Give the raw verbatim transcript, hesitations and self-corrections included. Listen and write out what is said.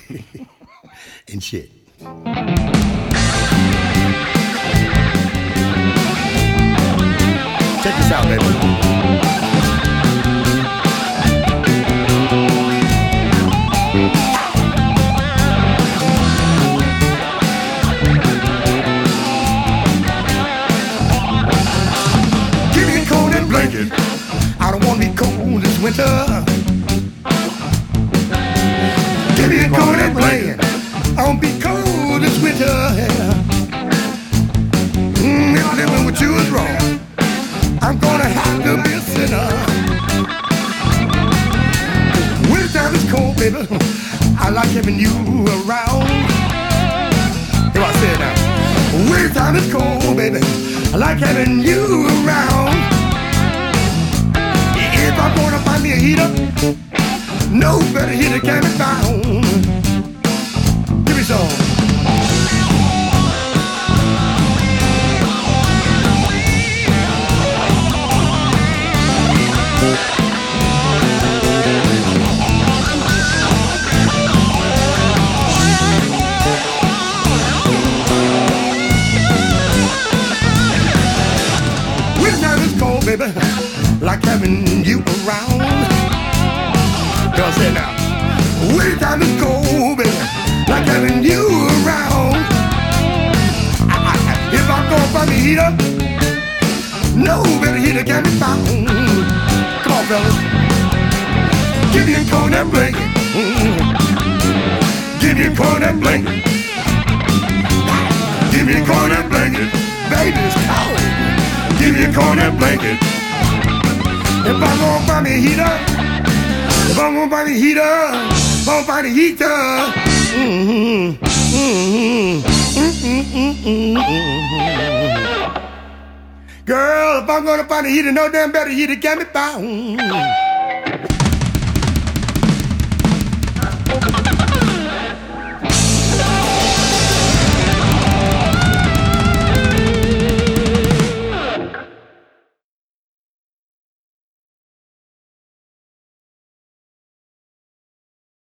and shit. Check this out, baby. Give me a coat and blanket. I don't want to be cold this winter. Give me a coat and blanket. I won't be cold this winter. Mm, if living with you is wrong, I'm gonna have to be a sinner. Wintertime is cold, baby. I like having you around. Here I say it now. Wintertime is cold, baby. I like having you around. If I'm gonna find me a heater, no better heater can be found. Give me some. Wintertime is cold, baby, like having you around. Girl, say it now. Wintertime is cold, baby, like having you around. I, I, I, if I'm gonna find me a heater, no better heater can be found. Come on, fellas. Give me a coat and blanket. Mm-hmm. Give me a coat and blanket. Give me a coat and blanket. Baby, it's cold. Give me a coat and blanket. If I'm gonna find me a heater, if I'm gonna find me a heater, if I'm gonna find a heater. Mm-hmm. Mm-hmm. Mm-hmm. Mm-hmm. Girl, if I'm gonna find a heater, no damn better heater can be found.